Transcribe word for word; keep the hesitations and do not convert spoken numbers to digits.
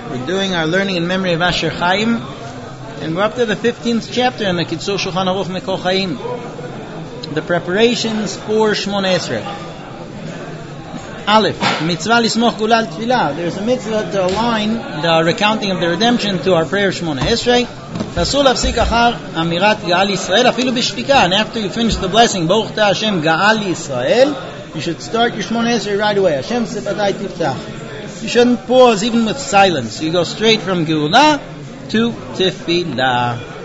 We're doing our learning in memory of Asher Chaim, and we're up to the fifteenth chapter in the Kitzur Shulchan Aruch Mikol Chaim, the preparations for Shmona Esrei. Aleph, mitzvah lismoch gulal tefillah. There's a mitzvah to align the recounting of the redemption to our prayer of Shmona Esrei. Tasul afsik achar amirat Gaal Yisrael afilu b'shtika. And after you finish the blessing, Baruch Ta Hashem Gaal Yisrael, you should start your Shmona Esrei right away. Hashem sifatai tiftach. You shouldn't pause even with silence. You go straight from Geulah to Tefillah.